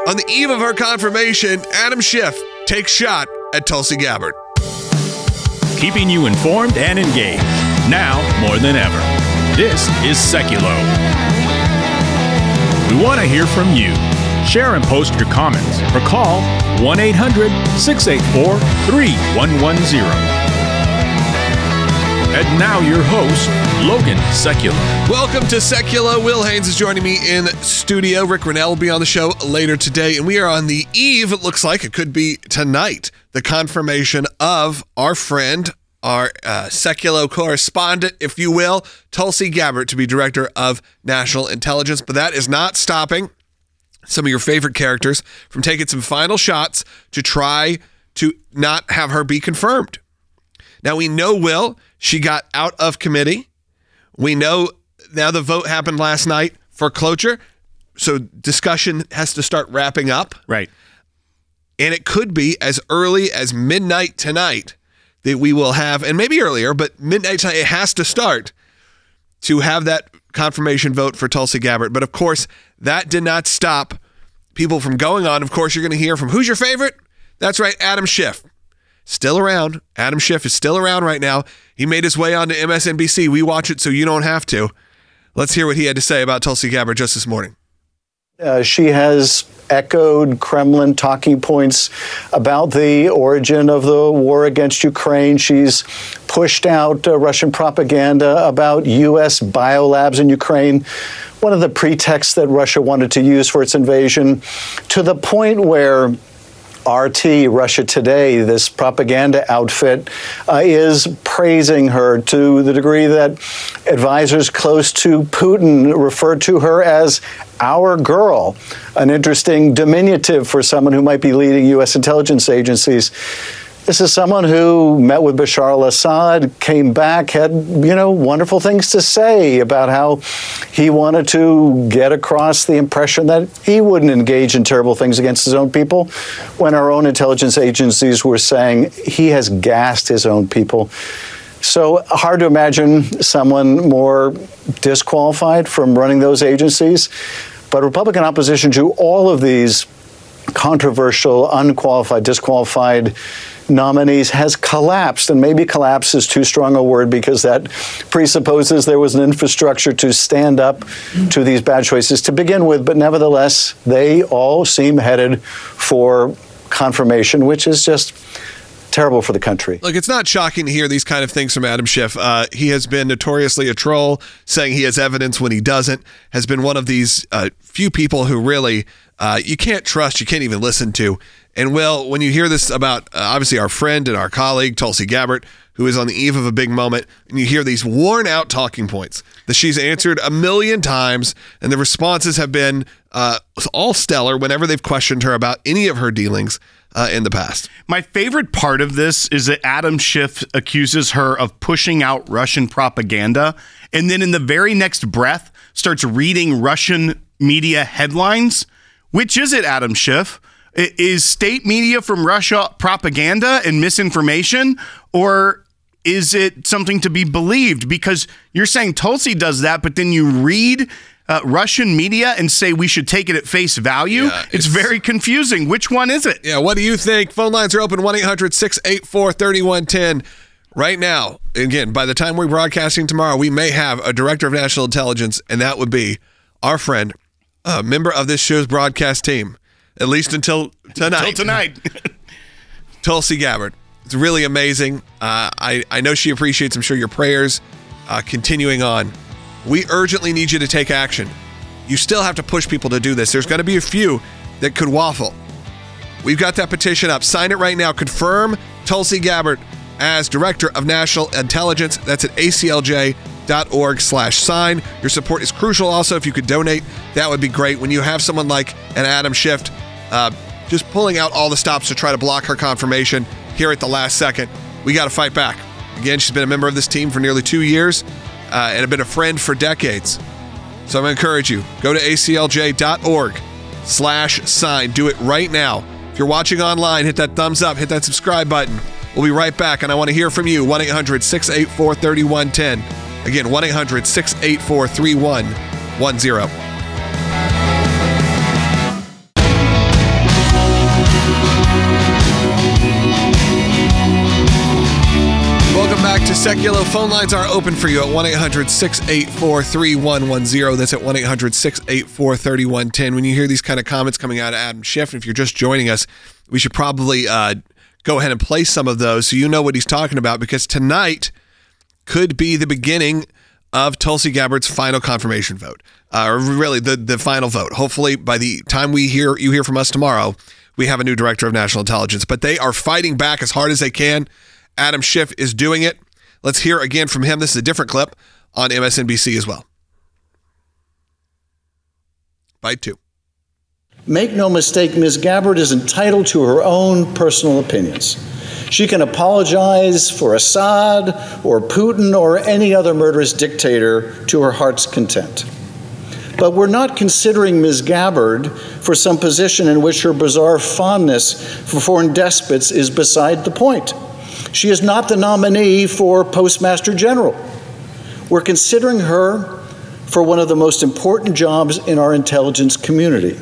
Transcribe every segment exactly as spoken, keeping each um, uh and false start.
On the eve of her confirmation, Adam Schiff takes shot at Tulsi Gabbard. Keeping you informed and engaged, now more than ever. This is Seculo. We want to hear from you. Share and post your comments or call one eight hundred six eight four three one one zero. And now your host, Logan Seculo. Welcome to Seculo. Will Haynes is joining me in studio. Rick Rennell will be on the show later today. And we are on the eve, it looks like it could be tonight, the confirmation of our friend, our uh, Seculo correspondent, if you will, Tulsi Gabbard, to be Director of National Intelligence. But that is not stopping some of your favorite characters from taking some final shots to try to not have her be confirmed. Now, we know, Will, she got out of committee. We know now the vote happened last night for cloture, so discussion has to start wrapping up. Right. And it could be as early as midnight tonight that we will have, and maybe earlier, but midnight tonight, it has to start to have that confirmation vote for Tulsi Gabbard. But of course, that did not stop people from going on. Of course, you're going to hear from who's your favorite? That's right, Adam Schiff. Still around. Adam Schiff is still around right now. He made his way onto M S N B C. We watch it so you don't have to. Let's hear what he had to say about Tulsi Gabbard just this morning. Uh, she has echoed Kremlin talking points about the origin of the war against Ukraine. She's pushed out uh, Russian propaganda about U S biolabs in Ukraine, one of the pretexts that Russia wanted to use for its invasion, to the point where R T, Russia Today, this propaganda outfit, uh, is praising her to the degree that advisors close to Putin refer to her as our girl, an interesting diminutive for someone who might be leading U S intelligence agencies. This is someone who met with Bashar al-Assad, came back, had, you know, wonderful things to say about how he wanted to get across the impression that he wouldn't engage in terrible things against his own people, when our own intelligence agencies were saying he has gassed his own people. So hard to imagine someone more disqualified from running those agencies. But Republican opposition to all of these controversial, unqualified, disqualified nominees has collapsed, and maybe collapse is too strong a word because that presupposes there was an infrastructure to stand up to these bad choices to begin with. But nevertheless, they all seem headed for confirmation, which is just terrible for the country. Look, it's not shocking to hear these kind of things from Adam Schiff. Uh, he has been notoriously a troll, saying he has evidence when he doesn't, has been one of these uh, few people who really uh, you can't trust, you can't even listen to. And, Will, when you hear this about, uh, obviously, our friend and our colleague, Tulsi Gabbard, who is on the eve of a big moment, and you hear these worn-out talking points that she's answered a million times, and the responses have been uh, all stellar whenever they've questioned her about any of her dealings uh, in the past. My favorite part of this is that Adam Schiff accuses her of pushing out Russian propaganda, and then in the very next breath starts reading Russian media headlines. Which is it, Adam Schiff? Is state media from Russia propaganda and misinformation, or is it something to be believed? Because you're saying Tulsi does that, but then you read uh, Russian media and say we should take it at face value. Yeah, it's, it's very confusing. Which one is it? Yeah, what do you think? Phone lines are open, one eight hundred six eight four three one one zero. Right now, again, by the time we're broadcasting tomorrow, we may have a Director of National Intelligence, and that would be our friend, a member of this show's broadcast team, at least until tonight. Until tonight. Tulsi Gabbard. It's really amazing. Uh, I, I know she appreciates, I'm sure, your prayers uh, continuing on. We urgently need you to take action. You still have to push people to do this. There's going to be a few that could waffle. We've got that petition up. Sign it right now. Confirm Tulsi Gabbard as Director of National Intelligence. That's at A C L J dot org slash sign. Your support is crucial. Also, if you could donate, that would be great. When you have someone like an Adam Schiff uh, just pulling out all the stops to try to block her confirmation here at the last second, we got to fight back. Again, she's been a member of this team for nearly two years uh, and have been a friend for decades. So I'm going to encourage you, go to A C L J dot org slash sign. Do it right now. If you're watching online, hit that thumbs up, hit that subscribe button. We'll be right back, and I want to hear from you. one eight hundred six eight four three one one zero. Again, one eight hundred six eight four three one one zero. Seculo phone lines are open for you at one eight hundred six eight four three one one zero. That's at one eight hundred six eight four three one one zero. When you hear these kind of comments coming out of Adam Schiff, and if you're just joining us, we should probably uh, go ahead and play some of those so you know what he's talking about, because tonight could be the beginning of Tulsi Gabbard's final confirmation vote, uh, or really the, the final vote. Hopefully by the time we hear you hear from us tomorrow, we have a new director of national intelligence. But they are fighting back as hard as they can. Adam Schiff is doing it. Let's hear again from him. This is a different clip on M S N B C as well. Bite two. Make no mistake, Miz Gabbard is entitled to her own personal opinions. She can apologize for Assad or Putin or any other murderous dictator to her heart's content. But we're not considering Miz Gabbard for some position in which her bizarre fondness for foreign despots is beside the point. She is not the nominee for Postmaster General. We're considering her for one of the most important jobs in our intelligence community.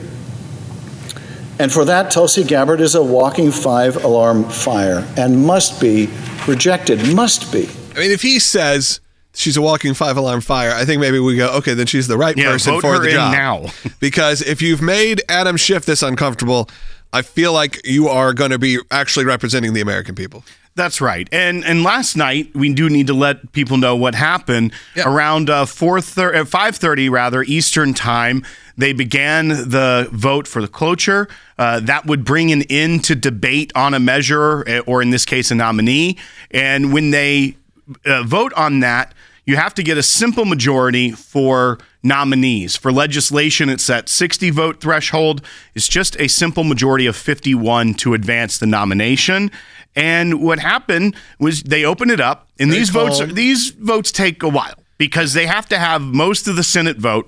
And for that, Tulsi Gabbard is a walking five-alarm fire and must be rejected, must be. I mean, if he says she's a walking five-alarm fire, I think maybe we go, okay, then she's the right yeah, person vote for her the in job. now. Because if you've made Adam Schiff this uncomfortable, I feel like you are going to be actually representing the American people. That's right. And and last night, we do need to let people know what happened. Yeah. Around uh, four thirty, uh, five thirty rather, Eastern time, they began the vote for the cloture. Uh, that would bring an end to debate on a measure, or in this case, a nominee. And when they uh, vote on that, you have to get a simple majority for nominees. For legislation, it's that sixty vote threshold. It's just a simple majority of fifty-one to advance the nomination. And what happened was they opened it up, and Very these votes calm. these votes take a while because they have to have most of the Senate vote,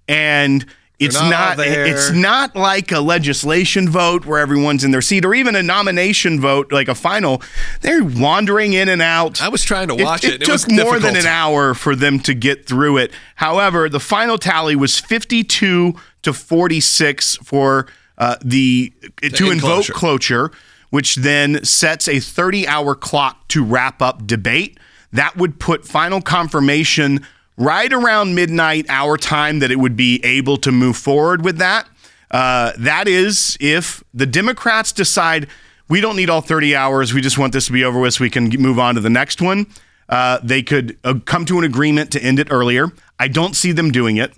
and it's not all not there. it's not like a legislation vote where everyone's in their seat, or even a nomination vote like a final. They're wandering in and out. I was trying to watch it. It, It took was more than difficult. an hour for them to get through it. However, the final tally was fifty-two to forty-six for uh, the to end invoke cloture. cloture, which then sets a thirty-hour clock to wrap up debate. That would put final confirmation right around midnight our time that it would be able to move forward with that. Uh, that is if the Democrats decide we don't need all thirty hours, we just want this to be over with so we can move on to the next one. Uh, they could uh, come to an agreement to end it earlier. I don't see them doing it,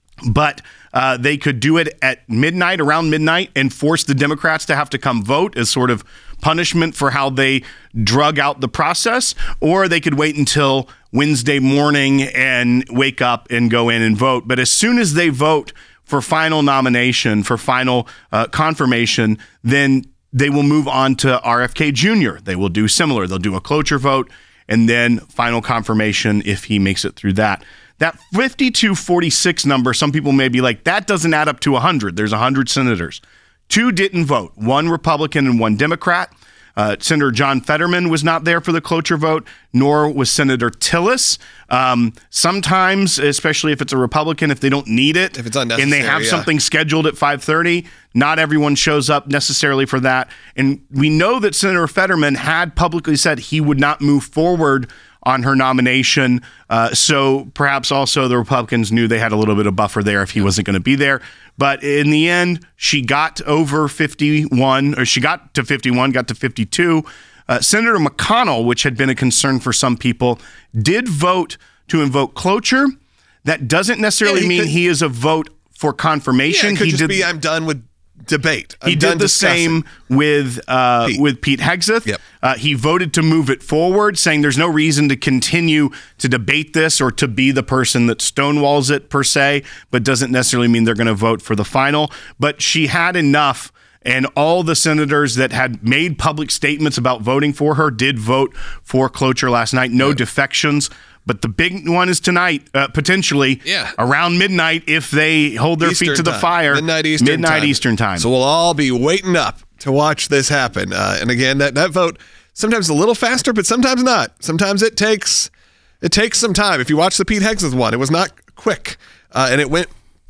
but uh, they could do it at midnight, around midnight, and force the Democrats to have to come vote as sort of punishment for how they drug out the process, or they could wait until Wednesday morning and wake up and go in and vote. But as soon as they vote for final nomination, for final uh, confirmation, then they will move on to R F K Junior They will do similar. They'll do a cloture vote and then final confirmation if he makes it through that. That fifty-two forty-six number, some people may be like, that doesn't add up to one hundred. There's one hundred senators. Two didn't vote, one Republican and one Democrat. Uh, Senator John Fetterman was not there for the cloture vote, nor was Senator Tillis. Um, sometimes, especially if it's a Republican, if they don't need it, If it's and they unnecessary, have yeah. something scheduled at five thirty, not everyone shows up necessarily for that. And we know that Senator Fetterman had publicly said he would not move forward on her nomination. Uh, so perhaps also the Republicans knew they had a little bit of buffer there if he wasn't going to be there. But in the end, she got over fifty-one, or she got to fifty-one, got to fifty-two. Uh, Senator McConnell, which had been a concern for some people, did vote to invoke cloture. That doesn't necessarily Yeah, he mean could- he is a vote for Yeah, confirmation. it could he just did be I'm done with debate. I'm he done did the discussing. same with uh, Pete. with Pete Hegseth. Yep. Uh, he voted to move it forward, saying there's no reason to continue to debate this or to be the person that stonewalls it per se, but doesn't necessarily mean they're going to vote for the final. But she had enough, and all the senators that had made public statements about voting for her did vote for cloture last night. No defections. But the big one is tonight, uh, potentially Yeah. around midnight, if they hold their Eastern feet to the time. fire. Midnight Eastern midnight time. Eastern time. So we'll all be waiting up to watch this happen. Uh, and again, that, that vote sometimes a little faster, but sometimes not. Sometimes it takes it takes some time. If you watch the Pete Hegseth one, it was not quick, uh, and it went.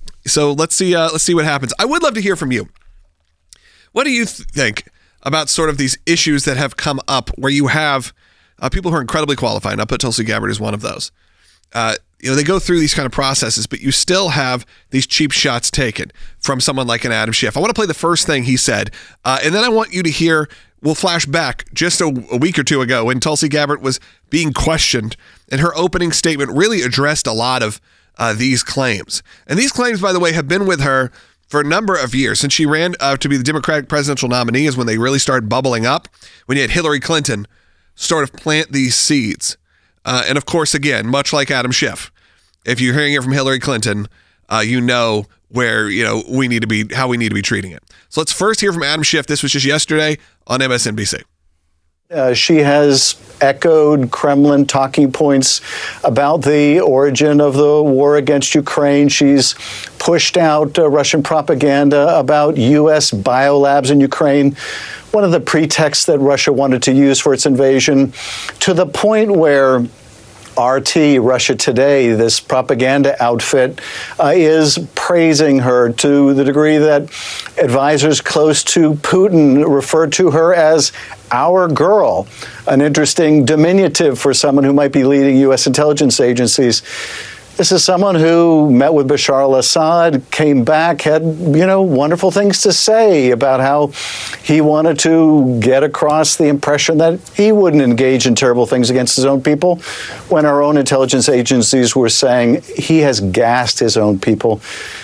So let's see. Uh, let's see what happens. I would love to hear from you. What do you th- think about sort of these issues that have come up where you have uh, people who are incredibly qualified, and I'll put Tulsi Gabbard as one of those. Uh, you know, they go through these kind of processes, but you still have these cheap shots taken from someone like an Adam Schiff. I want to play the first thing he said, uh, and then I want you to hear, we'll flash back just a, a week or two ago when Tulsi Gabbard was being questioned, and her opening statement really addressed a lot of uh, these claims. And these claims, by the way, have been with her for a number of years. Since she ran uh, to be the Democratic presidential nominee is when they really started bubbling up, when you had Hillary Clinton sort of plant these seeds. Uh, and of course, again, much like Adam Schiff, if you're hearing it from Hillary Clinton, uh, you know where, you know, we need to be, how we need to be treating it. So let's first hear from Adam Schiff. This was just yesterday on M S N B C. Uh, she has echoed Kremlin talking points about the origin of the war against Ukraine. She's pushed out uh, Russian propaganda about U S biolabs in Ukraine, one of the pretexts that Russia wanted to use for its invasion, to the point where R T, Russia Today, this propaganda outfit, uh, is praising her to the degree that advisors close to Putin refer to her as our girl, an interesting diminutive for someone who might be leading U S intelligence agencies. This is someone who met with Bashar al-Assad, came back, had, you know, wonderful things to say about how he wanted to get across the impression that he wouldn't engage in terrible things against his own people, when our own intelligence agencies were saying he has gassed his own people.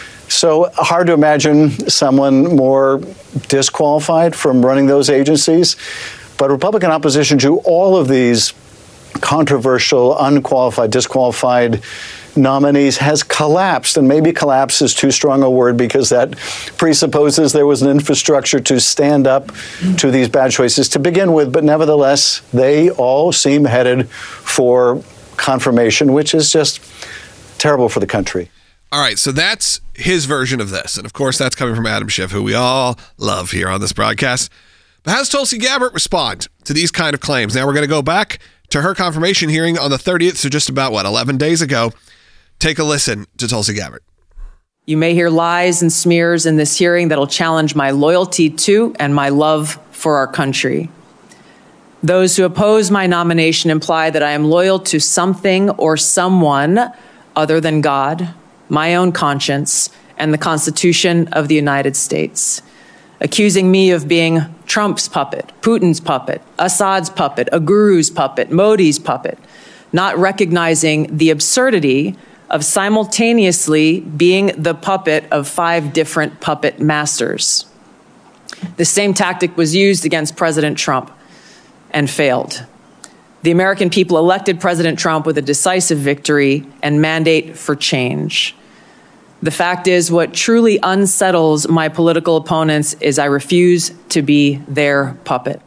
So hard to imagine someone more disqualified from running those agencies. But Republican opposition to all of these controversial, unqualified, disqualified nominees has collapsed, and maybe collapse is too strong a word because that presupposes there was an infrastructure to stand up to these bad choices to begin with. But nevertheless, they all seem headed for confirmation, which is just terrible for the country. All right, so that's his version of this. And of course, that's coming from Adam Schiff, who we all love here on this broadcast. But how does Tulsi Gabbard respond to these kind of claims? Now we're going to go back to her confirmation hearing on the thirtieth, so just about, what, eleven days ago. Take a listen to Tulsi Gabbard. You may hear lies and smears in this hearing that'll challenge my loyalty to and my love for our country. Those who oppose my nomination imply that I am loyal to something or someone other than God, my own conscience, and the Constitution of the United States, accusing me of being Trump's puppet, Putin's puppet, Assad's puppet, a guru's puppet, Modi's puppet, not recognizing the absurdity of simultaneously being the puppet of five different puppet masters. The same tactic was used against President Trump and failed. The American people elected President Trump with a decisive victory and mandate for change. The fact is, what truly unsettles my political opponents is I refuse to be their puppet.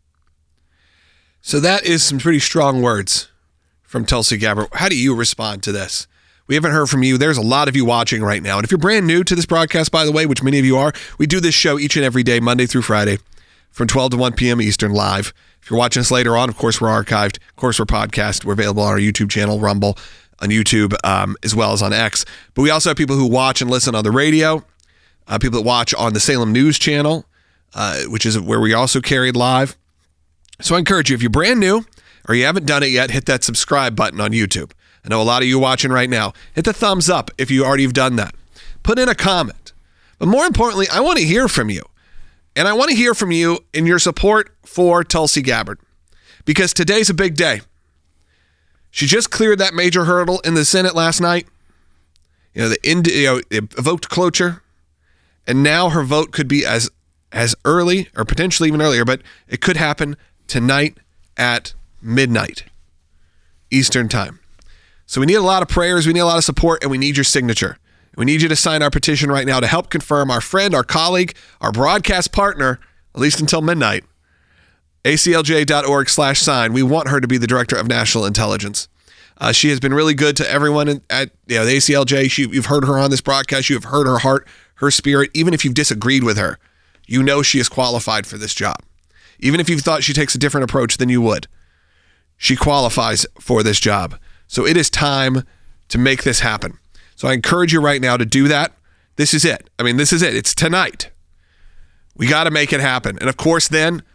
So that is some pretty strong words from Tulsi Gabbard. How do you respond to this? We haven't heard from you. There's a lot of you watching right now. And if you're brand new to this broadcast, by the way, which many of you are, we do this show each and every day, Monday through Friday, from twelve to one p.m. Eastern live. If you're watching us later on, of course, we're archived. Of course, we're podcast. We're available on our YouTube channel, Rumble, on YouTube, um, as well as on X. But we also have people who watch and listen on the radio, uh, people that watch on the Salem News Channel, uh, which is where we also carried live. So I encourage you, if you're brand new or you haven't done it yet, hit that subscribe button on YouTube. I know a lot of you watching right now. Hit the thumbs up if you already have done that. Put in a comment. But more importantly, I want to hear from you. And I want to hear from you in your support for Tulsi Gabbard, because today's a big day. She just cleared that major hurdle in the Senate last night. You know, the ind- you know, it evoked cloture, and now her vote could be as as early or potentially even earlier, but it could happen tonight at midnight Eastern time. So we need a lot of prayers, we need a lot of support, and we need your signature. We need you to sign our petition right now to help confirm our friend, our colleague, our broadcast partner, at least until midnight, A C L J dot org slash sign. We want her to be the Director of National Intelligence. Uh, she has been really good to everyone in, at you know, the A C L J. She, you've heard her on this broadcast. You have heard her heart, her spirit. Even if you've disagreed with her, you know she is qualified for this job. Even if you thought she takes a different approach than you would, she qualifies for this job. So it is time to make this happen. So I encourage you right now to do that. This is it. I mean, this is it. It's tonight. We got to make it happen. And of course, then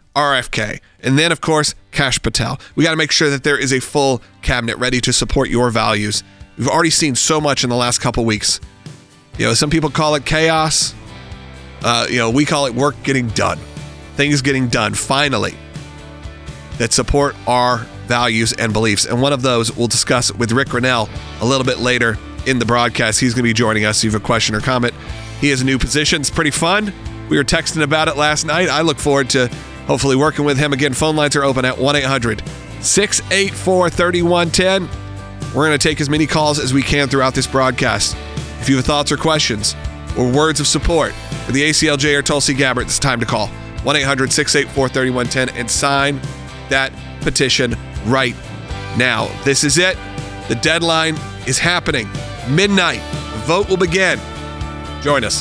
R F K, and then, of course, Kash Patel. We got to make sure that there is a full cabinet ready to support your values. We've already seen so much in the last couple weeks. You know, some people call it chaos. Uh, you know, we call it work getting done. Things getting done, finally, that support our values and beliefs. And one of those we'll discuss with Rick Grenell a little bit later in the broadcast. He's going to be joining us. If you have a question or comment, he has a new position. It's pretty fun. We were texting about it last night. I look forward to hopefully working with him. Again, phone lines are open at one eight hundred six eight four three one one zero. We're going to take as many calls as we can throughout this broadcast. If you have thoughts or questions or words of support for the A C L J or Tulsi Gabbard, it's time to call one eight hundred six eight four three one one zero and sign that petition right now. This is it. The deadline is happening. Midnight. The vote will begin. Join us.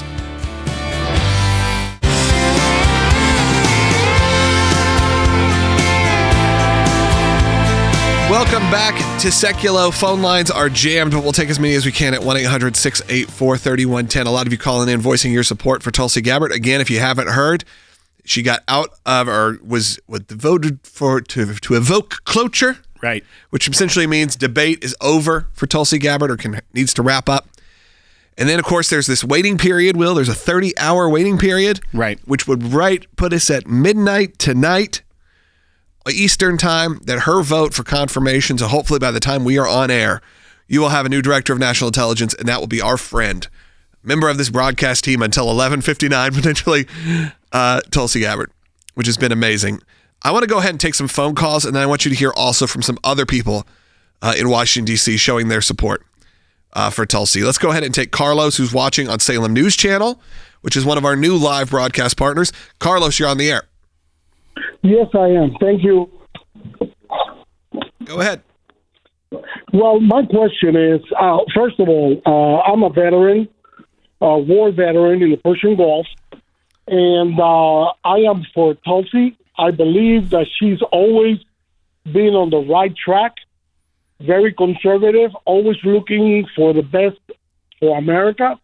Welcome back to Seculo. Phone lines are jammed, but we'll take as many as we can at one eight hundred six eight four three one one zero. A lot of you calling in, voicing your support for Tulsi Gabbard. Again, if you haven't heard, she got out of, or was what, voted for to to evoke cloture, right? Which essentially means debate is over for Tulsi Gabbard, or can needs to wrap up. And then, of course, there's this waiting period. Will there's a thirty-hour waiting period, right? Which would right put us at midnight tonight, Eastern time, that her vote for confirmation. So hopefully by the time we are on air, you will have a new director of national intelligence, and that will be our friend, member of this broadcast team until eleven fifty-nine, potentially, uh, Tulsi Gabbard, which has been amazing. I want to go ahead and take some phone calls, and then I want you to hear also from some other people uh, in Washington, D C showing their support uh, for Tulsi. Let's go ahead and take Carlos, who's watching on Salem News Channel, which is one of our new live broadcast partners. Carlos, you're on the air. Yes, I am. Thank you. Go ahead. Well, my question is, uh, first of all, uh, I'm a veteran, a war veteran in the Persian Gulf, and uh, I am for Tulsi. I believe that she's always been on the right track, very conservative, always looking for the best for America.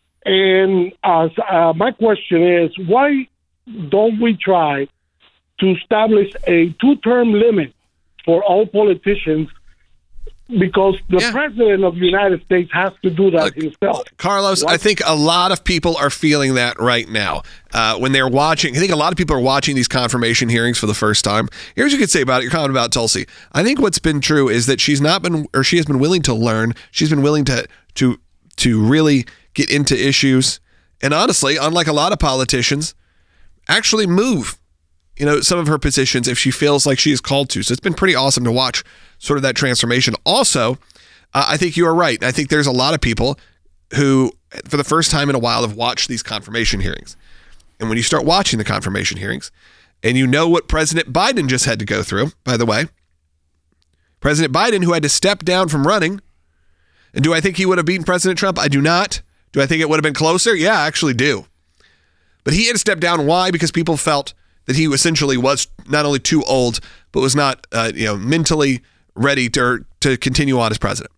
And uh, uh, my question is, why don't we try to establish a two-term limit for all politicians, because the yeah. president of the United States has to do that Look, himself. Carlos, what? I think a lot of people are feeling that right now. Uh, when they're watching, I think a lot of people are watching these confirmation hearings for the first time. Here's what you could say about it. You're comment about Tulsi. I think what's been true is that she's not been, or she has been willing to learn. She's been willing to to to really get into issues. And honestly, unlike a lot of politicians, actually move, you know, some of her positions if she feels like she is called to. So it's been pretty awesome to watch sort of that transformation. Also, uh, I think you are right. I think there's a lot of people who, for the first time in a while, have watched these confirmation hearings. And when you start watching the confirmation hearings, and you know what President Biden just had to go through, by the way, President Biden, who had to step down from running. And do I think he would have beaten President Trump? I do not. Do I think it would have been closer? Yeah, I actually do. But he had to step down. Why? Because people felt that he essentially was not only too old, but was not uh, you know, mentally ready to, to continue on as president.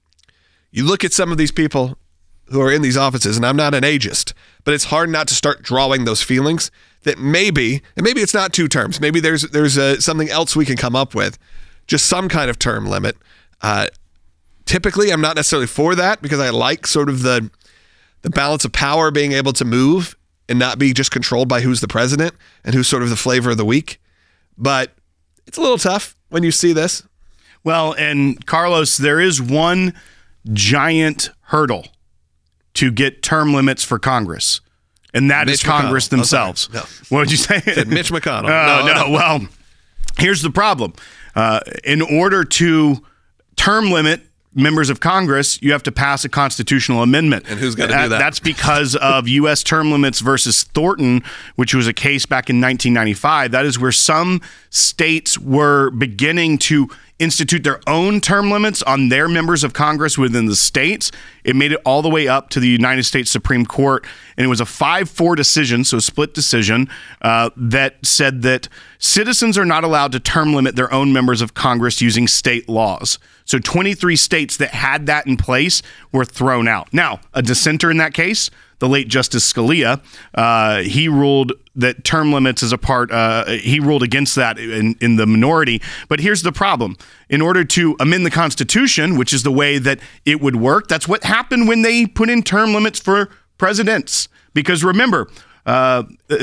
You look at some of these people who are in these offices, and I'm not an ageist, but it's hard not to start drawing those feelings that maybe, and maybe it's not two terms, maybe there's there's uh, something else we can come up with, just some kind of term limit. Uh, typically, I'm not necessarily for that, because I like sort of the the balance of power, being able to move and not be just controlled by who's the president and who's sort of the flavor of the week. But it's a little tough when you see this. Well, and Carlos, there is one giant hurdle to get term limits for Congress, and that Mitch is Congress McConnell. themselves. Oh, no. What would you say? Said Mitch McConnell. Oh, no, no, no. Well, here's the problem. Uh, in order to term limit members of Congress, you have to pass a constitutional amendment. And who's going to do that? That's because of U S term limits versus Thornton, which was a case back in nineteen ninety-five. That is where some states were beginning to institute their own term limits on their members of Congress within the states. It made it all the way up to the United States Supreme Court, and it was a five four decision, so a split decision, uh, that said that citizens are not allowed to term limit their own members of Congress using state laws. So twenty-three states that had that in place were thrown out. Now, a dissenter in that case, the late Justice Scalia, uh, he ruled that term limits is a part. Uh, he ruled against that in, in the minority. But here's the problem. In order to amend the Constitution, which is the way that it would work, that's what happened when they put in term limits for presidents. Because remember, uh,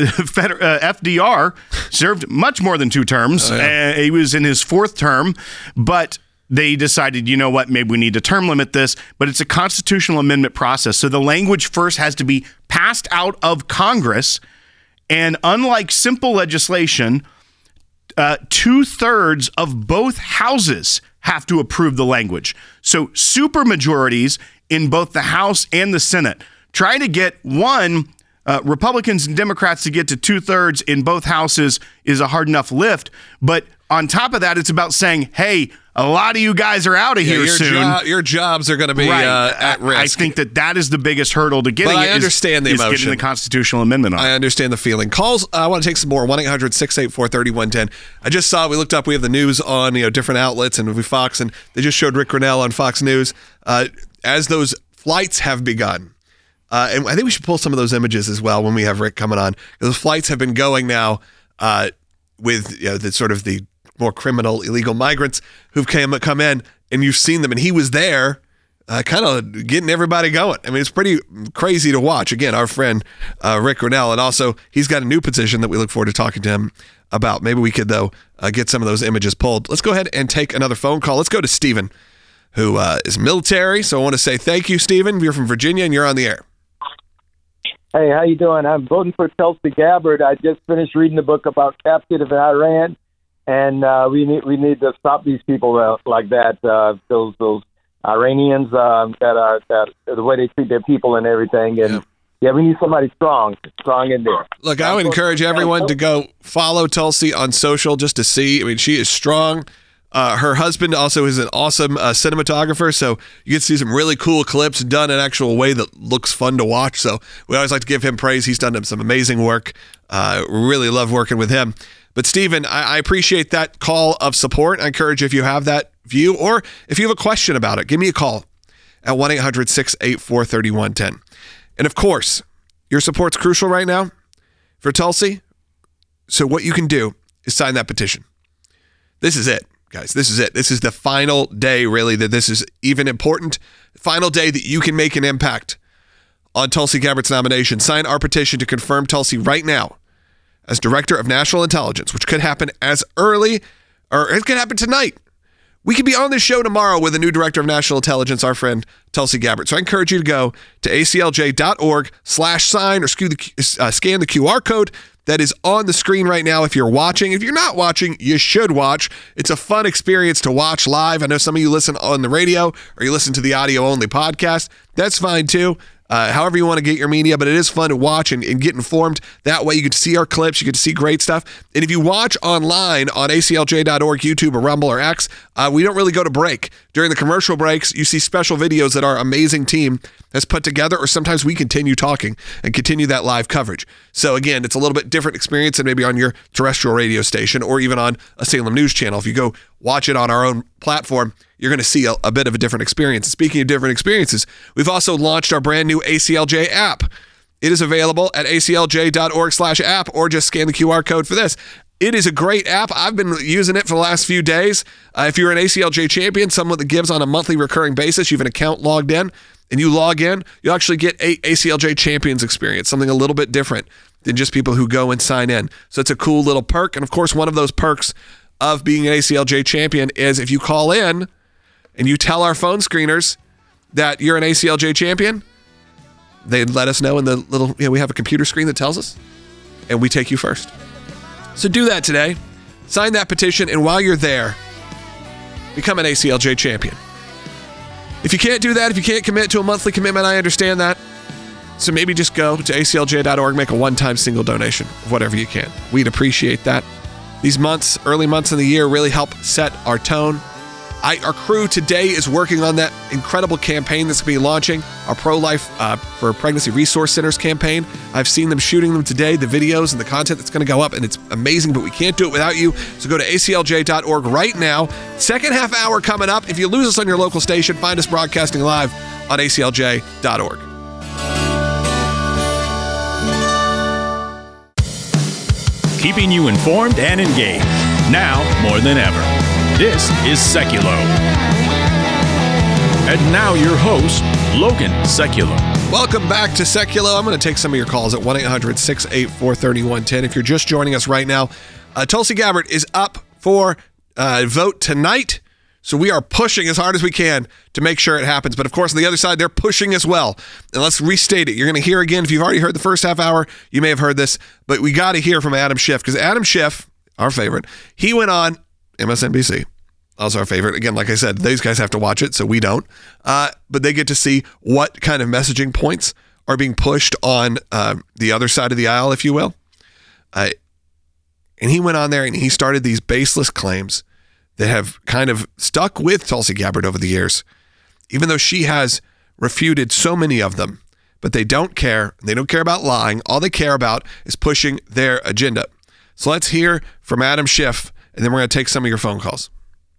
F D R served much more than two terms. Oh, yeah. uh, he was in his fourth term, but they decided, you know what, maybe we need to term limit this, but it's a constitutional amendment process. So the language first has to be passed out of Congress. And unlike simple legislation, uh, two-thirds of both houses have to approve the language. So supermajorities in both the House and the Senate. Try to get one, uh, Republicans and Democrats to get to two-thirds in both houses is a hard enough lift. But on top of that, it's about saying, hey, a lot of you guys are out of yeah, here your soon. Jo- your jobs are going to be right. uh, at risk. I think that that is the biggest hurdle to getting but I it understand is, the is emotion. getting the constitutional amendment on. I understand the feeling. Calls, uh, I want to take some more. one eight hundred six eight four three one one zero. I just saw, we looked up, we have the news on you know different outlets and we Fox, and they just showed Rick Grenell on Fox News uh, as those flights have begun. Uh, and I think we should pull some of those images as well when we have Rick coming on. Those flights have been going now uh, with you know, the sort of the more criminal, illegal migrants who've came, come in, and you've seen them, and he was there uh, kind of getting everybody going. I mean, it's pretty crazy to watch. Again, our friend uh, Rick Grenell, and also he's got a new position that we look forward to talking to him about. Maybe we could, though, uh, get some of those images pulled. Let's go ahead and take another phone call. Let's go to Stephen, who uh, is military. So I want to say thank you, Stephen. You're from Virginia, and you're on the air. Hey, how you doing? I'm voting for Tulsi Gabbard. I just finished reading the book about captive in Iran, and uh, we need we need to stop these people uh, like that. Uh, those those Iranians uh, that are that the way they treat their people and everything. And yeah, yeah we need somebody strong, strong in there. Look, I would encourage everyone to go follow Tulsi on social just to see. I mean, she is strong. Uh, her husband also is an awesome uh, cinematographer, so you get to see some really cool clips done in an actual way that looks fun to watch. So we always like to give him praise. He's done some amazing work. Uh, really love working with him. But Stephen, I, I appreciate that call of support. I encourage you, if you have that view or if you have a question about it, give me a call at one eight hundred six eight four three one one zero. And of course, your support's crucial right now for Tulsi. So what you can do is sign that petition. This is it. Guys, this is it. This is the final day, really, that this is even important. Final day that you can make an impact on Tulsi Gabbard's nomination. Sign our petition to confirm Tulsi right now as Director of National Intelligence, which could happen as early, or it could happen tonight. We could be on this show tomorrow with a new Director of National Intelligence, our friend Tulsi Gabbard. So I encourage you to go to A C L J dot org slash sign or scan the Q R code that is on the screen right now if you're watching. If you're not watching, you should watch. It's a fun experience to watch live. I know some of you listen on the radio or you listen to the audio-only podcast. That's fine too. Uh, however you want to get your media, but it is fun to watch and, and get informed. That way you get to see our clips, you get to see great stuff. And if you watch online on A C L J dot org, YouTube or Rumble or X, uh, we don't really go to break. During the commercial breaks, you see special videos that our amazing team has put together, or sometimes we continue talking and continue that live coverage. So again, it's a little bit different experience than maybe on your terrestrial radio station or even on a Salem News channel. If you go watch it on our own platform, you're going to see a, a bit of a different experience. Speaking of different experiences, we've also launched our brand new A C L J app. It is available at A C L J dot org slash app or just scan the Q R code for this. It is a great app. I've been using it for the last few days. Uh, if you're an A C L J champion, someone that gives on a monthly recurring basis, you have an account logged in, and you log in, you'll actually get a A C L J Champions experience, something a little bit different than just people who go and sign in. So it's a cool little perk. And of course, one of those perks of being an A C L J champion is if you call in and you tell our phone screeners that you're an A C L J champion, they let us know in the little, you know, we have a computer screen that tells us, and we take you first. So do that today. Sign that petition, and while you're there, become an A C L J champion. If you can't do that, if you can't commit to a monthly commitment, I understand that. So maybe just go to A C L J dot org, make a one-time single donation of whatever you can. We'd appreciate that. These months, early months in the year, really help set our tone. I, our crew today is working on that incredible campaign that's going to be launching, our Pro-Life uh, for Pregnancy Resource Centers campaign. I've seen them shooting them today, the videos and the content that's going to go up, and it's amazing, but we can't do it without you. So go to A C L J dot org right now. Second half hour coming up. If you lose us on your local station, find us broadcasting live on A C L J dot org. keeping you informed and engaged. Now more than ever. This is Seculo. And now your host, Logan Seculo. Welcome back to Seculo. I'm going to take some of your calls at one eight hundred six eight four three one one zero. If you're just joining us right now, uh, Tulsi Gabbard is up for uh, vote tonight. So we are pushing as hard as we can to make sure it happens. But of course, on the other side, they're pushing as well. And let's restate it. You're going to hear again. If you've already heard the first half hour, you may have heard this. But we got to hear from Adam Schiff, because Adam Schiff, our favorite, he went on M S N B C. Also our favorite. Again, like I said, these guys have to watch it, so we don't. Uh, but they get to see what kind of messaging points are being pushed on uh, the other side of the aisle, if you will. Uh, and he went on there and he started these baseless claims that have kind of stuck with Tulsi Gabbard over the years, even though she has refuted so many of them. But they don't care. They don't care about lying. All they care about is pushing their agenda. So let's hear from Adam Schiff, and then we're going to take some of your phone calls.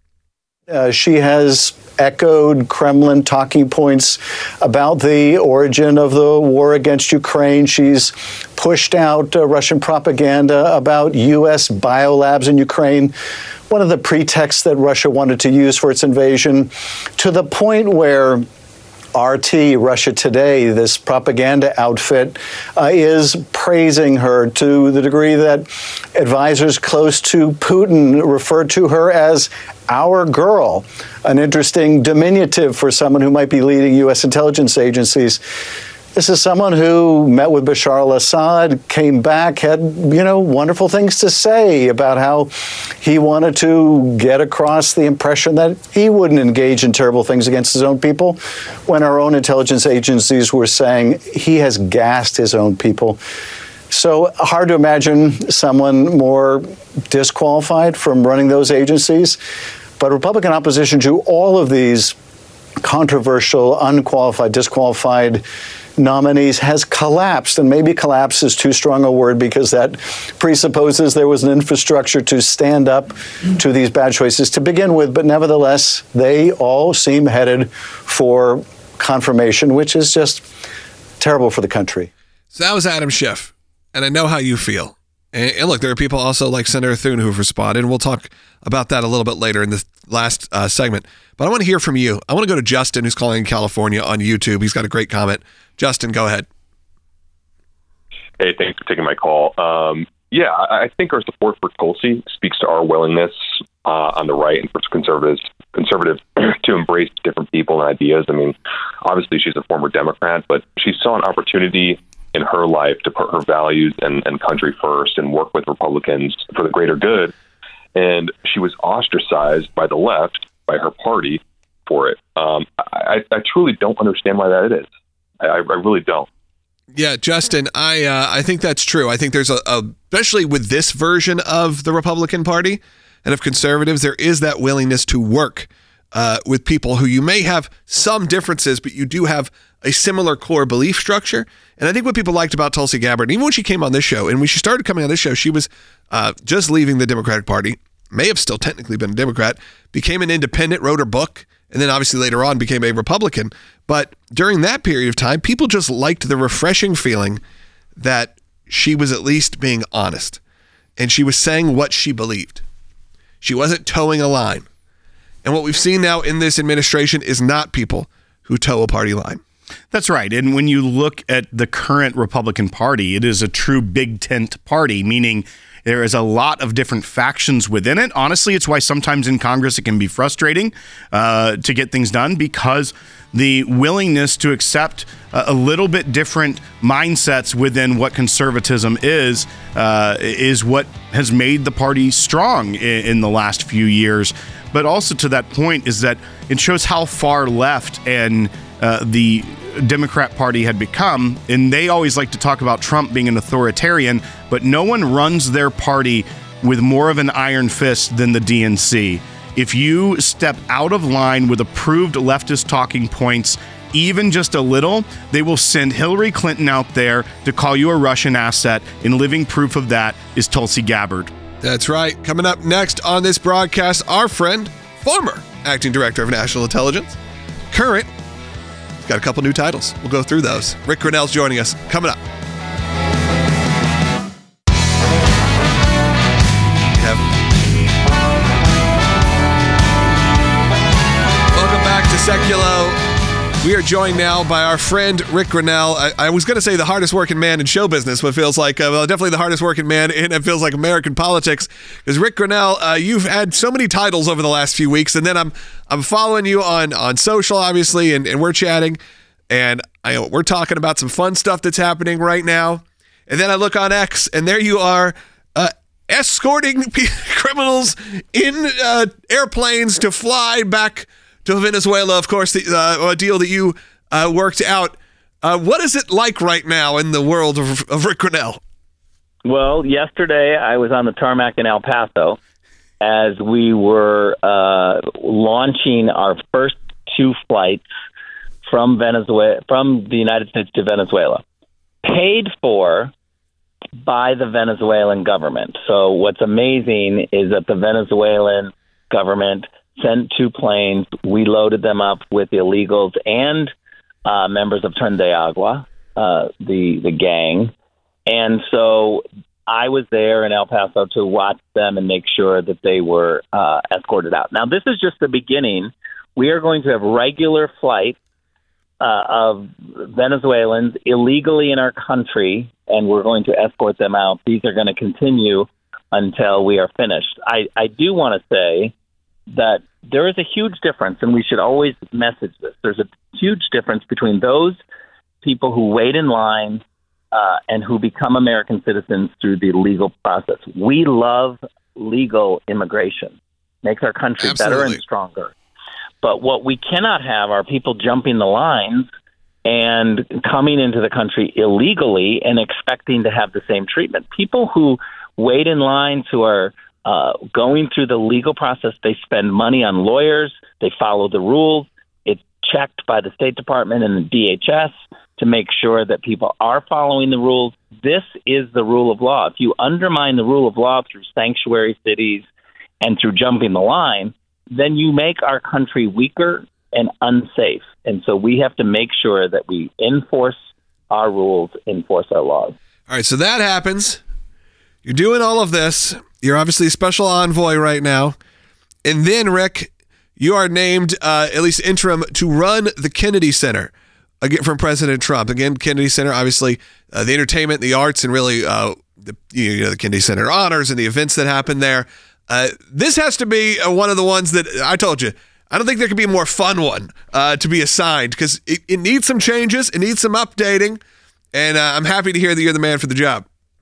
Uh, she has echoed Kremlin talking points about the origin of the war against Ukraine. She's pushed out uh, Russian propaganda about U S biolabs in Ukraine, one of the pretexts that Russia wanted to use for its invasion, to the point where R T, Russia Today, this propaganda outfit, uh, is praising her to the degree that advisors close to Putin refer to her as our girl, an interesting diminutive for someone who might be leading U S intelligence agencies. This is someone who met with Bashar al-Assad, came back, had, you know, wonderful things to say about how he wanted to get across the impression that he wouldn't engage in terrible things against his own people, when our own intelligence agencies were saying he has gassed his own people. So hard to imagine someone more disqualified from running those agencies. But Republican opposition to all of these controversial, unqualified, disqualified nominees has collapsed. And maybe collapse is too strong a word, because that presupposes there was an infrastructure to stand up to these bad choices to begin with. But nevertheless, they all seem headed for confirmation, which is just terrible for the country. So that was Adam Schiff. And I know how you feel. And, and look, there are people also like Senator Thune who've responded. And we'll talk about that a little bit later in this last uh, segment. But I want to hear from you. I want to go to Justin, who's calling in California on YouTube. He's got a great comment. Justin, go ahead. Hey, thanks for taking my call. Um, yeah, I, I think our support for Tulsi speaks to our willingness uh, on the right and for conservatives, conservatives to embrace different people and ideas. I mean, obviously she's a former Democrat, but she saw an opportunity in her life to put her values and, and country first and work with Republicans for the greater good. And she was ostracized by the left, by her party, for it. Um, I, I truly don't understand why that is. I, I really don't. Yeah, Justin, I uh, I think that's true. I think there's a, a, especially with this version of the Republican Party and of conservatives, there is that willingness to work uh, with people who you may have some differences, but you do have a similar core belief structure. And I think what people liked about Tulsi Gabbard, even when she came on this show, and when she started coming on this show, she was uh, just leaving the Democratic Party, may have still technically been a Democrat, became an independent, wrote her book, and then obviously later on became a Republican. But during that period of time, people just liked the refreshing feeling that she was at least being honest. And she was saying what she believed. She wasn't towing a line. And what we've seen now in this administration is not people who toe a party line. That's right. And when you look at the current Republican Party, it is a true big tent party, meaning there is a lot of different factions within it. Honestly, it's why sometimes in Congress it can be frustrating uh, to get things done, because the willingness to accept a, a little bit different mindsets within what conservatism is, uh, is what has made the party strong in, in the last few years. But also to that point is that it shows how far left and uh, the Democrat Party had become. And they always like to talk about Trump being an authoritarian, but no one runs their party with more of an iron fist than the D N C. If you step out of line with approved leftist talking points, even just a little, they will send Hillary Clinton out there to call you a Russian asset, and living proof of that is Tulsi Gabbard. That's right. Coming up next on this broadcast, our friend, former acting director of national intelligence, current, he's got a couple new titles. We'll go through those. Rick Grinnell's joining us. Coming up. We are joined now by our friend Rick Grenell. I, I was going to say the hardest working man in show business, but feels like, uh, well, definitely the hardest working man in, it feels like American politics. Because Rick Grenell, uh, you've had so many titles over the last few weeks, and then I'm I'm following you on, on social, obviously, and, and we're chatting, and I, we're talking about some fun stuff that's happening right now. And then I look on X, and there you are, uh, escorting criminals in uh, airplanes to fly back to Venezuela, of course, the uh, a deal that you uh, worked out. Uh, what is it like right now in the world of, of Rick Grenell? Well, yesterday I was on the tarmac in El Paso as we were uh, launching our first two flights from Venezuela, from the United States to Venezuela, paid for by the Venezuelan government. So what's amazing is that the Venezuelan government sent two planes. We loaded them up with illegals and uh, members of Tren de Agua, uh, the the gang. And so I was there in El Paso to watch them and make sure that they were uh, escorted out. Now, this is just the beginning. We are going to have regular flights uh, of Venezuelans illegally in our country, and we're going to escort them out. These are going to continue until we are finished. I, I do want to say that there is a huge difference, and we should always message this. There's a huge difference between those people who wait in line uh, and who become American citizens through the legal process. We love legal immigration. Makes our country Absolutely. better and stronger. But what we cannot have are people jumping the lines and coming into the country illegally and expecting to have the same treatment. People who wait in lines, who are Uh, going through the legal process, they spend money on lawyers, they follow the rules, it's checked by the State Department and the D H S to make sure that people are following the rules. This is the rule of law. If you undermine the rule of law through sanctuary cities and through jumping the line, then you make our country weaker and unsafe. And so we have to make sure that we enforce our rules, enforce our laws. All right, so that happens. You're doing all of this. You're obviously a special envoy right now. And then, Rick, you are named, uh, at least interim, to run the Kennedy Center again from President Trump. Again, Kennedy Center, obviously, uh, the entertainment, the arts, and really uh, the you know the Kennedy Center honors and the events that happen there. Uh, this has to be uh, one of the ones that I told you. I don't think there could be a more fun one uh, to be assigned because it, it needs some changes. It needs some updating. And uh, I'm happy to hear that you're the man for the job.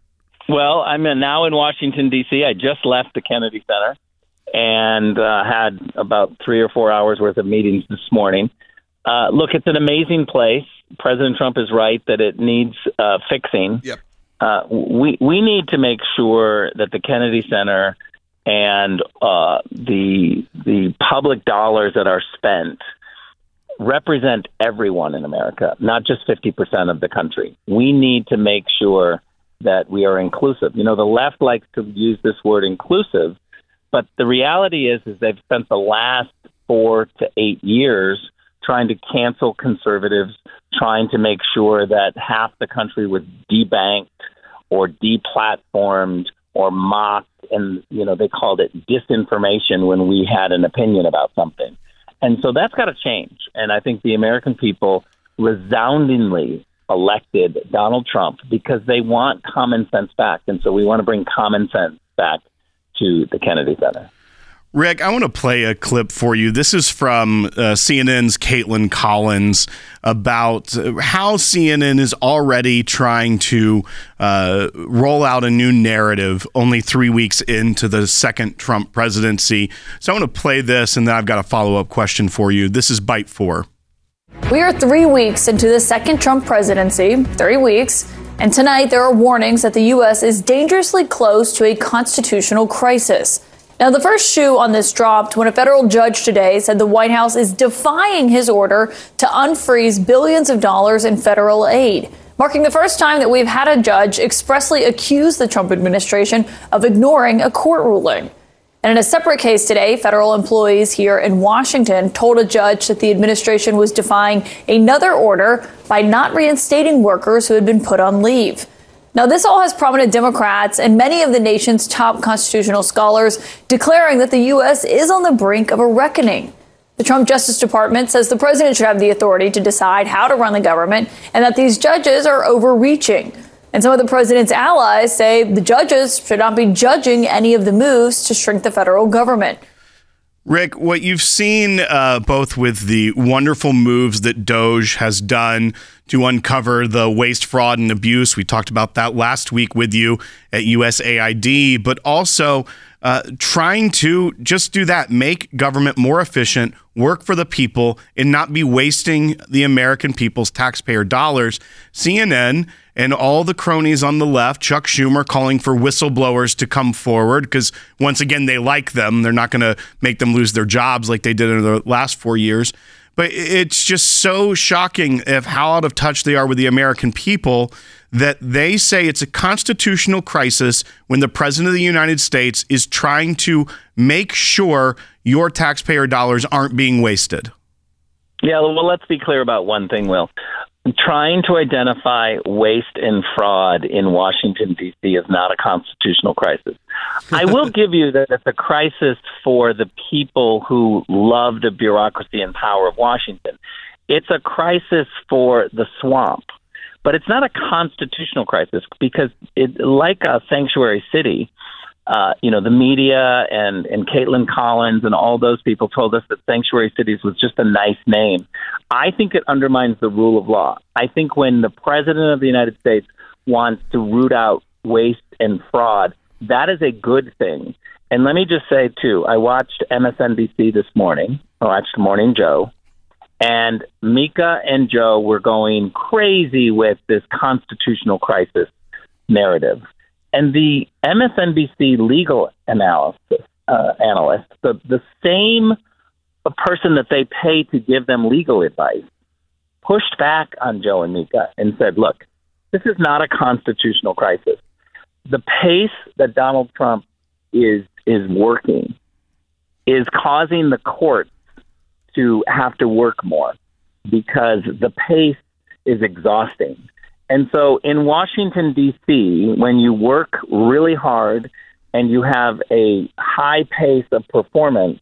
Well, I'm now in Washington, D C. I just left the Kennedy Center and uh, had about three or four hours worth of meetings this morning. Uh, look, it's an amazing place. President Trump is right that it needs uh, fixing. Yep. Uh, we we need to make sure that the Kennedy Center and uh, the the public dollars that are spent represent everyone in America, not just fifty percent of the country. We need to make sure that we are inclusive. You know, the left likes to use this word inclusive, but the reality is, is they've spent the last four to eight years trying to cancel conservatives, trying to make sure that half the country was debanked or deplatformed or mocked. And, you know, they called it disinformation when we had an opinion about something. And so that's got to change. And I think the American people resoundingly elected Donald Trump because they want common sense back. And so we want to bring common sense back to the Kennedy Center. Rick, I want to play a clip for you. This is from uh, C N N's Caitlin Collins about how C N N is already trying to uh, roll out a new narrative only three weeks into the second Trump presidency. So I want to play this, and then I've got a follow-up question for you. This is Bite four. We are three weeks into the second Trump presidency, three weeks, and tonight there are warnings that the U S is dangerously close to a constitutional crisis. Now, the first shoe on this dropped when a federal judge today said the White House is defying his order to unfreeze billions of dollars in federal aid, marking the first time that we've had a judge expressly accuse the Trump administration of ignoring a court ruling. And in a separate case today, federal employees here in Washington told a judge that the administration was defying another order by not reinstating workers who had been put on leave. Now, this all has prominent Democrats and many of the nation's top constitutional scholars declaring that the U S is on the brink of a reckoning. The Trump Justice Department says the president should have the authority to decide how to run the government and that these judges are overreaching. And some of the president's allies say the judges should not be judging any of the moves to shrink the federal government. Rick, what you've seen uh, both with the wonderful moves that DOJ has done to uncover the waste, fraud, and abuse, we talked about that last week with you at U S A I D, but also uh, trying to just do that, make government more efficient, work for the people, and not be wasting the American people's taxpayer dollars. C N N and all the cronies on the left, Chuck Schumer calling for whistleblowers to come forward because, once again, they like them. They're not going to make them lose their jobs like they did in the last four years. But it's just so shocking of how out of touch they are with the American people that they say it's a constitutional crisis when the president of the United States is trying to make sure your taxpayer dollars aren't being wasted. Yeah, well, let's be clear about one thing, Will. Trying to identify waste and fraud in Washington, D C is not a constitutional crisis. I will give you that it's a crisis for the people who love the bureaucracy and power of Washington. It's a crisis for the swamp, but it's not a constitutional crisis because, it, like a sanctuary city, Uh, you know, the media and, and Caitlin Collins and all those people told us that sanctuary cities was just a nice name. I think it undermines the rule of law. I think when the president of the United States wants to root out waste and fraud, that is a good thing. And let me just say, too, I watched M S N B C this morning. I watched Morning Joe. And Mika and Joe were going crazy with this constitutional crisis narrative. And the M S N B C legal analysis uh, analyst, the, the same person that they pay to give them legal advice, pushed back on Joe and Mika and said, look, this is not a constitutional crisis. The pace that Donald Trump is is working is causing the courts to have to work more because the pace is exhausting. And so in Washington, D C, when you work really hard and you have a high pace of performance,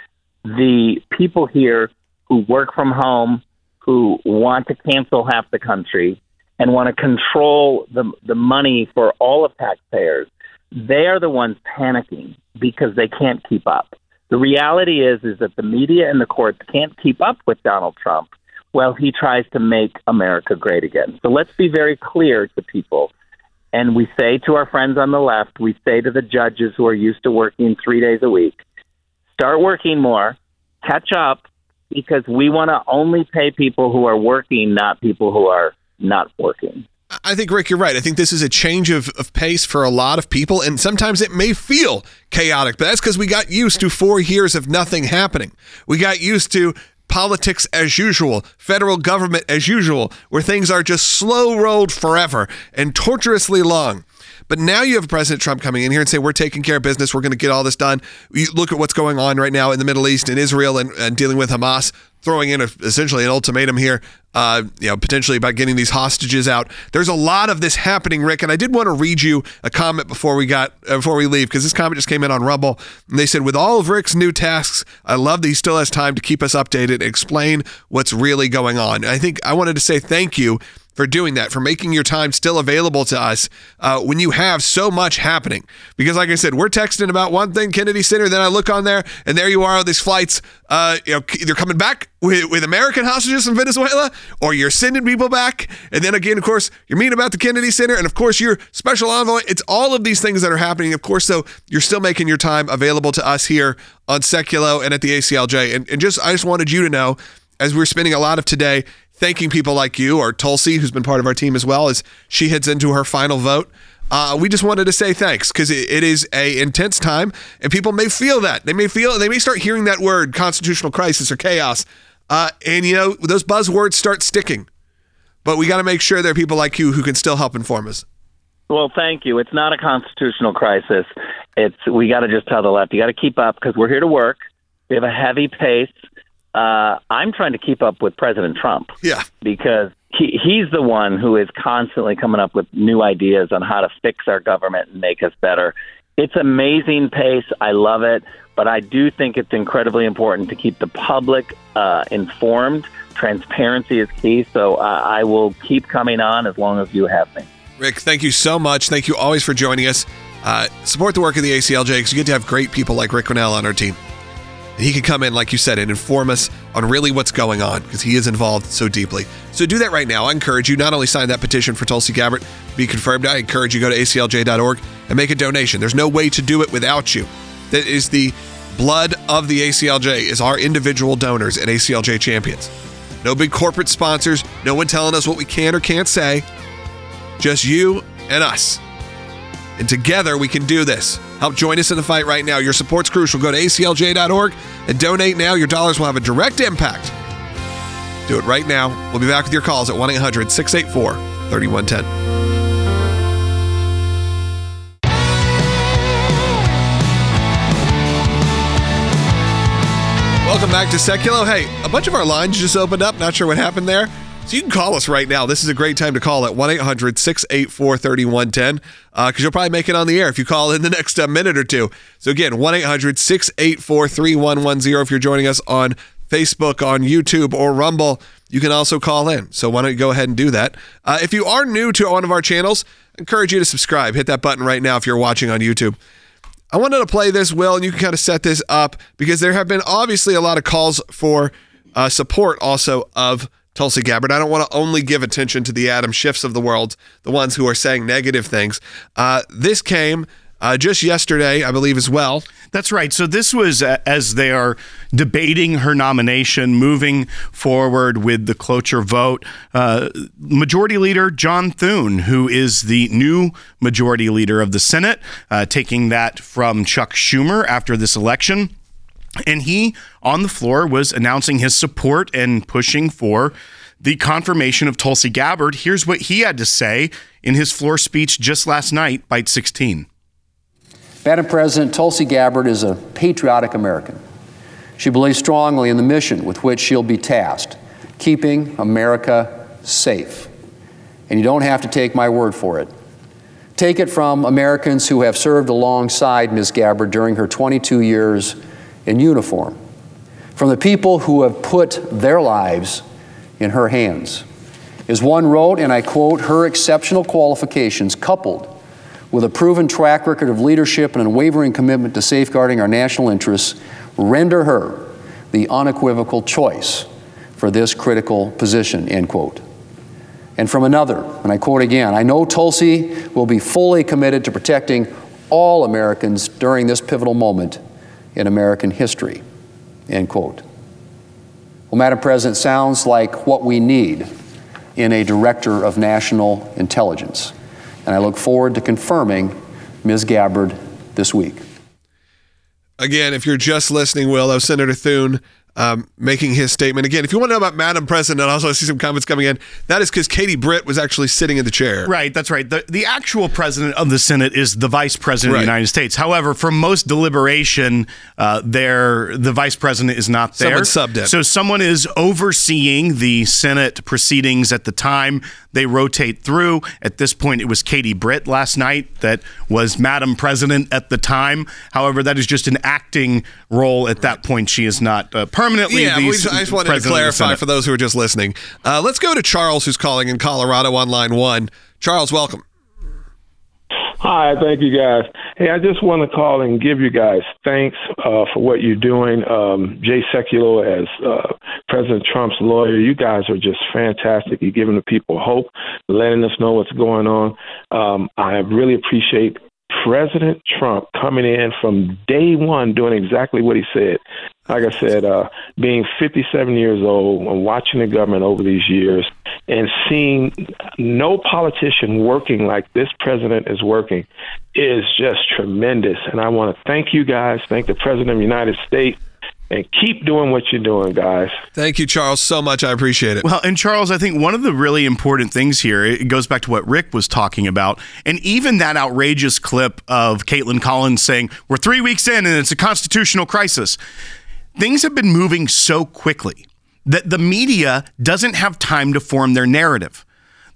the people here who work from home, who want to cancel half the country and want to control the, the money for all of taxpayers, they are the ones panicking because they can't keep up. The reality is, is that the media and the courts can't keep up with Donald Trump. Well, he tries to make America great again. So let's be very clear to people. And we say to our friends on the left, we say to the judges who are used to working three days a week, start working more, catch up, because we want to only pay people who are working, not people who are not working. I think, Rick, you're right. I think this is a change of, of pace for a lot of people, and sometimes it may feel chaotic, but that's because we got used to four years of nothing happening. We got used to politics as usual, federal government as usual, where things are just slow-rolled forever and torturously long. But now you have President Trump coming in here and say, we're taking care of business, we're going to get all this done. You look at what's going on right now in the Middle East and Israel and, and dealing with Hamas, throwing in a, essentially an ultimatum here, uh, you know, potentially about getting these hostages out. There's a lot of this happening, Rick, and I did want to read you a comment before we got uh, before we leave, because this comment just came in on Rumble, and they said, with all of Rick's new tasks, I love that he still has time to keep us updated and explain what's really going on. I think I wanted to say thank you for doing that, for making your time still available to us uh, when you have so much happening. Because like I said, we're texting about one thing, Kennedy Center, then I look on there, and there you are, these flights, uh, you know, either coming back with, with American hostages from Venezuela, or you're sending people back. And then again, of course, you're meeting about the Kennedy Center, and of course, your special envoy. It's all of these things that are happening. Of course, so you're still making your time available to us here on Seculo and at the A C L J. And, and just, I just wanted you to know, as we're spending a lot of today thanking people like you, or Tulsi, who's been part of our team as well, as she heads into her final vote. Uh, we just wanted to say thanks, because it, it is a intense time, and people may feel that. They may feel, they may start hearing that word, constitutional crisis or chaos, uh, and, you know, those buzzwords start sticking. But we got to make sure there are people like you who can still help inform us. Well, thank you. It's not a constitutional crisis. It's we got to just tell the left, you got to keep up, because we're here to work. We have a heavy pace. Uh, I'm trying to keep up with President Trump. Yeah. Because he, he's the one who is constantly coming up with new ideas on how to fix our government and make us better. It's amazing pace. I love it. But I do think it's incredibly important to keep the public uh, informed. Transparency is key. So uh, I will keep coming on as long as you have me. Rick, thank you so much. Thank you always for joining us. Uh, support the work of the A C L J because you get to have great people like Rick Grenell on our team. And he can come in, like you said, and inform us on really what's going on because he is involved so deeply. So do that right now. I encourage you not only sign that petition for Tulsi Gabbard be confirmed, I encourage you to go to A C L J dot org and make a donation. There's no way to do it without you. That is the blood of the A C L J, is our individual donors at A C L J Champions. No big corporate sponsors, no one telling us what we can or can't say. Just you and us. And together we can do this. Help join us in the fight right now. Your support's crucial. Go to A C L J dot org and donate now. Your dollars will have a direct impact. Do it right now. We'll be back with your calls at one eight hundred six eight four three one one zero. Welcome back to Seculo. Hey, a bunch of our lines just opened up. Not sure what happened there. So you can call us right now. This is a great time to call at one eight hundred six eight four three one one zero because uh, you'll probably make it on the air if you call in the next uh, minute or two. So again, one eight hundred six eight four three one one zero. If you're joining us on Facebook, on YouTube, or Rumble, you can also call in. So why don't you go ahead and do that. Uh, if you are new to one of our channels, I encourage you to subscribe. Hit that button right now if you're watching on YouTube. I wanted to play this, Will, and you can kind of set this up because there have been obviously a lot of calls for uh, support also of Tulsi Gabbard. I don't want to only give attention to the Adam Schiffs of the world, the ones who are saying negative things. Uh, this came uh, just yesterday, I believe, as well. That's right. So this was uh, as they are debating her nomination, moving forward with the cloture vote. Uh, Majority Leader John Thune, who is the new Majority Leader of the Senate, uh, taking that from Chuck Schumer after this election. And he, on the floor, was announcing his support and pushing for the confirmation of Tulsi Gabbard. Here's what he had to say in his floor speech just last night, Bite sixteen. Madam President, Tulsi Gabbard is a patriotic American. She believes strongly in the mission with which she'll be tasked, keeping America safe. And you don't have to take my word for it. Take it from Americans who have served alongside Miz Gabbard during her twenty-two years in uniform, from the people who have put their lives in her hands. As one wrote, and I quote, her exceptional qualifications coupled with a proven track record of leadership and unwavering commitment to safeguarding our national interests render her the unequivocal choice for this critical position, end quote. And from another, and I quote again, I know Tulsi will be fully committed to protecting all Americans during this pivotal moment in American history, end quote. Well, Madam President, sounds like what we need in a director of national intelligence. And I look forward to confirming Miz Gabbard this week. Again, if you're just listening, Will, that was Senator Thune um, making his statement. Again, if you want to know about Madam President, and also I see some comments coming in, that is because Katie Britt was actually sitting in the chair. Right, that's right. The, the actual president of the Senate is the vice president Right. of the United States. However, for most deliberation, uh, there the vice president is not there. Someone subbed in. So someone is overseeing the Senate proceedings at the time. They rotate through. At this point, it was Katie Britt last night that was Madam President at the time. However, that is just an acting role at that point. She is not uh, permanently Yeah, the we just, I just wanted to president of the clarify Senate. for those who are just listening. Uh, let's go to Charles, who's calling in Colorado on line one. Charles, welcome. Hi, thank you guys. Hey, I just want to call and give you guys thanks uh, for what you're doing. Um, Jay Sekulow as uh, President Trump's lawyer, you guys are just fantastic. You're giving the people hope, letting us know what's going on. Um, I really appreciate President Trump coming in from day one doing exactly what he said. Like I said, uh, being fifty-seven years old and watching the government over these years and seeing no politician working like this president is working is just tremendous. And I want to thank you guys, thank the President of the United States, and keep doing what you're doing, guys. Thank you, Charles, so much. I appreciate it. Well, and Charles, I think one of the really important things here, it goes back to what Rick was talking about, and even that outrageous clip of Caitlin Collins saying, we're three weeks in and it's a constitutional crisis. Things have been moving so quickly that the media doesn't have time to form their narrative.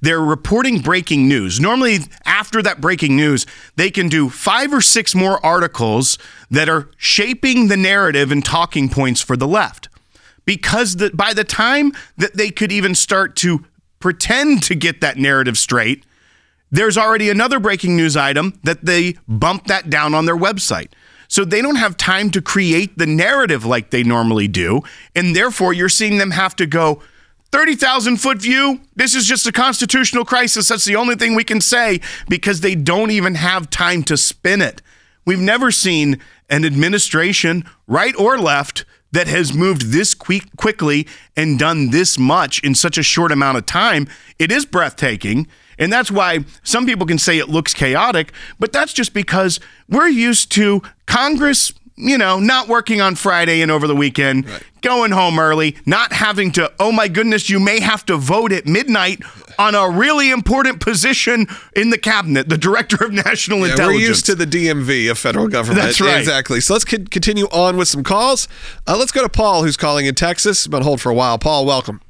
they're reporting breaking news. Normally, after that breaking news, they can do five or six more articles that are shaping the narrative and talking points for the left. Because the, by the time that they could even start to pretend to get that narrative straight, there's already another breaking news item that they bump that down on their website. So they don't have time to create the narrative like they normally do. And therefore, you're seeing them have to go thirty thousand foot view. This is just a constitutional crisis. That's the only thing we can say, because they don't even have time to spin it. We've never seen an administration, right or left, that has moved this quick, quickly and done this much in such a short amount of time. It is breathtaking. And that's why some people can say it looks chaotic, but that's just because we're used to Congress, you know, not working on Friday and over the weekend, right, going home early, not having to, oh my goodness, you may have to vote at midnight on a really important position in the cabinet, the director of national yeah, intelligence. We're used to the D M V of federal government. That's right. Exactly. So let's c- continue on with some calls. Uh, let's go to Paul, who's calling in Texas. Been on hold for a while. Paul, welcome.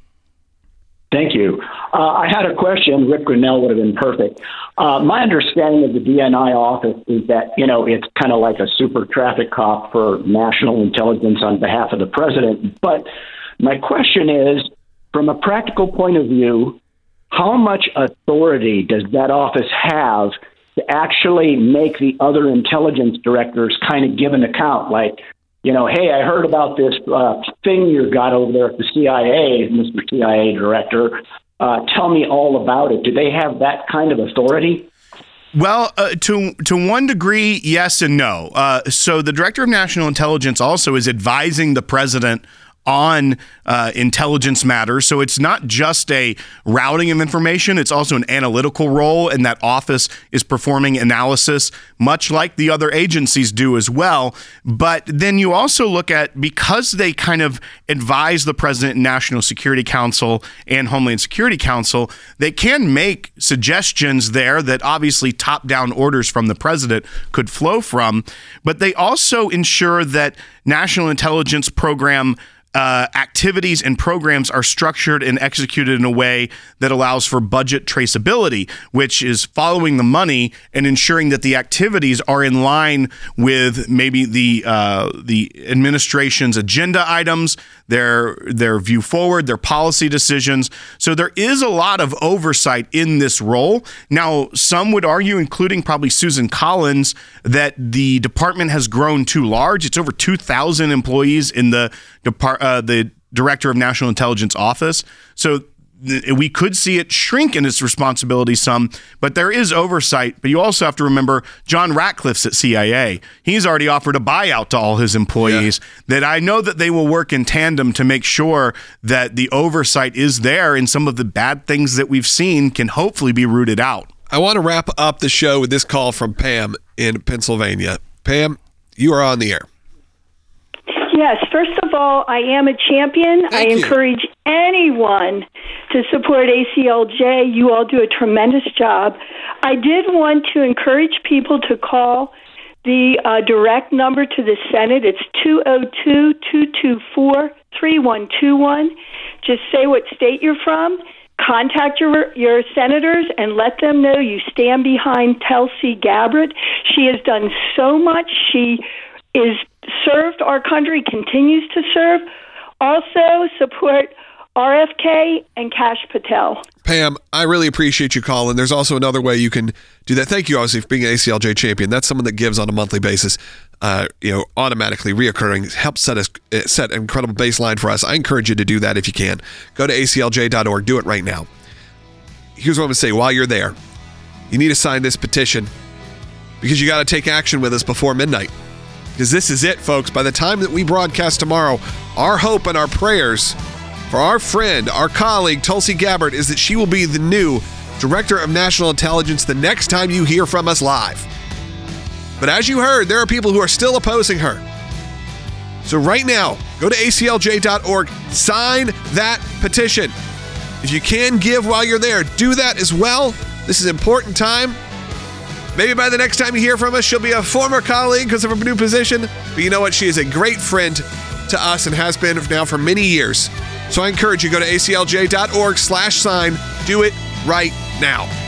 Thank you. Uh, I had a question. Rick Grinnell would have been perfect. Uh, my understanding of the D N I office is that, you know, it's kind of like a super traffic cop for national intelligence on behalf of the president. But my question is, from a practical point of view, how much authority does that office have to actually make the other intelligence directors kind of give an account? Like, you know, hey, I heard about this uh, thing you got over there at the C I A, Mister C I A director. Uh, tell me all about it. Do they have that kind of authority? Well, uh, to to one degree, yes and no. Uh, so the Director of National Intelligence also is advising the president on uh, intelligence matters. So it's not just a routing of information, it's also an analytical role, and that office is performing analysis, much like the other agencies do as well. But then you also look at, because they kind of advise the president and National Security Council and Homeland Security Council, they can make suggestions there that obviously top-down orders from the president could flow from, but they also ensure that national intelligence program Uh, activities and programs are structured and executed in a way that allows for budget traceability, which is following the money and ensuring that the activities are in line with maybe the uh, the administration's agenda items, their their view forward, their policy decisions. So there is a lot of oversight in this role. Now, some would argue, including probably Susan Collins, that the department has grown too large. It's over two thousand employees in the department. Uh, the Director of National Intelligence Office. So th- we could see it shrink in its responsibility some, but there is oversight. But you also have to remember John Ratcliffe's at C I A. He's already offered a buyout to all his employees, yeah, that I know that they will work in tandem to make sure that the oversight is there, and some of the bad things that we've seen can hopefully be rooted out. I want to wrap up the show with this call from Pam in Pennsylvania. Pam, you are on the air. Yes, first of all, I am a champion. Thank I you. encourage anyone to support A C L J. You all do a tremendous job. I did want to encourage people to call the uh, direct number to the Senate. It's two oh two, two two four, three one two one. Just say what state you're from. Contact your your senators and let them know you stand behind Tulsi Gabbard. She has done so much. She is served our country, continues to serve. Also support R F K and Kash Patel. Pam, I really appreciate you calling. There's also another way you can do that. Thank you, obviously, for being an A C L J champion. That's someone that gives on a monthly basis, uh, you know, automatically reoccurring, helps set a, set an incredible baseline for us. I encourage you to do that if you can. Go to A C L J dot org. Do it right now. Here's what I'm going to say while you're there. You need to sign this petition because you got to take action with us before midnight. Because this is it, folks. By the time that we broadcast tomorrow, our hope and our prayers for our friend, our colleague, Tulsi Gabbard, is that she will be the new Director of National Intelligence the next time you hear from us live. But as you heard, there are people who are still opposing her. So right now, go to A C L J dot org, sign that petition. If you can give while you're there, do that as well. This is an important time. Maybe by the next time you hear from us, she'll be a former colleague because of her new position. But you know what? She is a great friend to us and has been now for many years. So I encourage you, go to A C L J dot org slash sign. Do it right now.